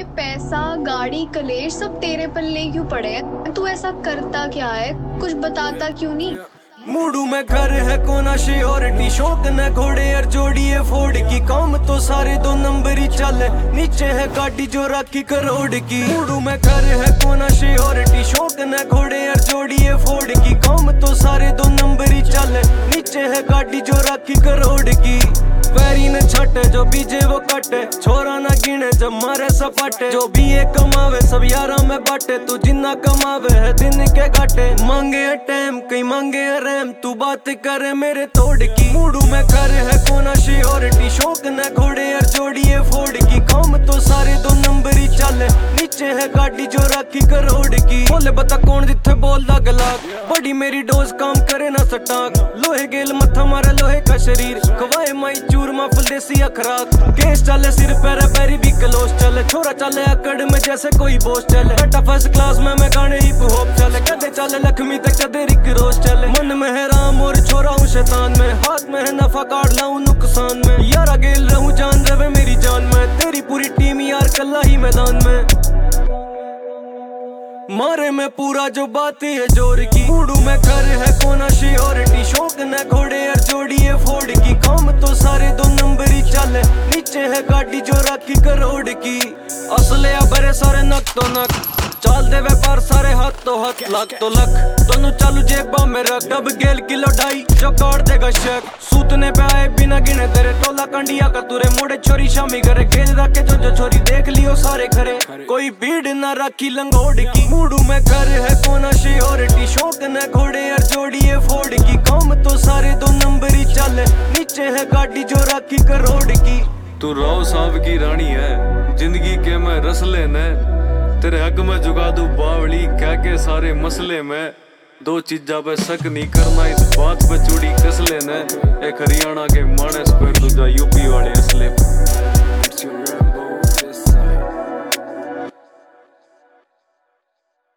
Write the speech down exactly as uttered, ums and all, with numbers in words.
पैसा गाड़ी कलेश सब तेरे पल्ले क्यों पड़े हैं? तू ऐसा करता क्या है, कुछ बताता क्यों नहीं? मूडू में घर है कोना श्योरिटी, शौक न घोड़े और जोड़िए फोड़ की, काम तो सारे दो नंबर ही चले, नीचे है गाड़ी जो राखी करोड़ की। मूडू में घर है कोना श्योरिटी, शौक न घोड़े और जोड़िए फोड़ की, काम तो सारे दो नंबर ही चले, नीचे है गाड़ी जो राखी करोड़ की। पैरी न छटे जो बीजे वो कटे, छोरा ना गिने जब मारे सपाटे, जो भी ये कमावे सब यारा में बाटे, तू जिन्ना कमावे है दिन के घाटे। मांगे है टाइम कहीं मांगे है रैम, तू बात करे मेरे तोड़ की। मूडू में कर है कोना श्योरिटी, शौक न घोड़े और जोड़िए फोड़ की, काम तो सारे दो नंबर ही चले, नीचे है गाड़ी जो राखी करोड़ की। बोले बता कौन जिथे बोलदा गलाक, बड़ी मेरी डोज काम करे ना सटाक, लोहे गेल मथा मारे लोहे का शरीर, खवाए माई चूरमा फुल देसी अखराक। केस चले सिर पैर पैरी भी क्लोज चले, छोरा चले अकड़ में जैसे कोई बोझ चले, बेटा फर्स्ट क्लास में मैं गाने हिप हॉप चले, कदे चले लक्ष्मी तक कदे रिक रोज चले। मन में है राम और छोरा हूँ शैतान में, हाथ में है नफा काट लाऊं नुकसान में, यारा गेल रहूं जान रवे मेरी जान में, तेरी पूरी टीम यार कल्ला ही मैदान में। मारे में पूरा जो बात है जोर की, मूडू में घर है कोना श्योरिटी, शौक न घोड़े और जोड़िए फोड़ की, काम तो सारे दो नंबर ही चले, नीचे है गाड़ी जो राखी करोड़ की। असले भरे सारे नक तो नक, चाल दे व्यापार सारे हाथ तो हाथ, लाख तो लख दोनों चालू जेबा में रख, डब गेल किलो ढाई जो काट देगा शक। सूतने पे आए बिना गिने तेरे टोला कंडिया का तुरे, मोड़े छोरी शामी करे खेल रखे जो जो छोरी देख लियो सारे खरे, कोई भीड़ ना रखी लंगोड़ की। मूडू में घर है कोना श्योरिटी, शौक न घोड़े और जोड़िए फोड़ की, काम तो सारे दो नंबर ही चले, नीचे है गाड़ी जो राखी करोड़ की। तू राव साहब की रानी है, जिंदगी के मैं रसले ने, तेरे हक में जुगा दू बावली कह के सारे मसले में, दो चीजा पे शक नहीं करना इस बात पे चूड़ी